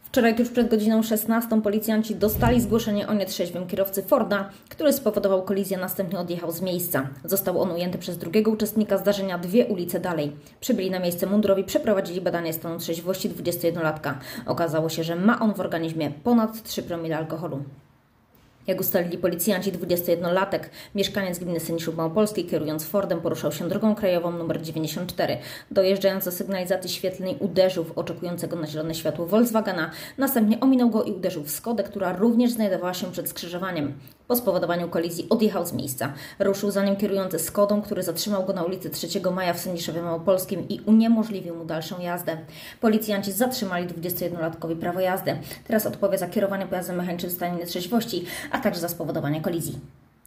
Wczoraj tuż przed godziną 16 policjanci dostali zgłoszenie o nietrzeźwym kierowcy Forda, który spowodował kolizję, następnie odjechał z miejsca. Został on ujęty przez drugiego uczestnika zdarzenia 2 ulice dalej. Przybyli na miejsce mundurowi, przeprowadzili badanie stanu trzeźwości 21-latka. Okazało się, że ma on w organizmie ponad 3 promile alkoholu. Jak ustalili policjanci, 21-latek, mieszkaniec gminy Sędziszów Małopolskiej, kierując Fordem, poruszał się drogą krajową nr 94. Dojeżdżając do sygnalizacji świetlnej, uderzył w oczekującego na zielone światło Volkswagena, następnie ominął go i uderzył w Skodę, która również znajdowała się przed skrzyżowaniem. Po spowodowaniu kolizji odjechał z miejsca. Ruszył za nim kierujący Skodą, który zatrzymał go na ulicy 3 Maja w Sędziszowie Małopolskim i uniemożliwił mu dalszą jazdę. Policjanci zatrzymali 21-latkowi prawo jazdy. Teraz odpowie za kierowanie pojazdem mechanicznym w stanie nietrzeźwości, a także za spowodowanie kolizji.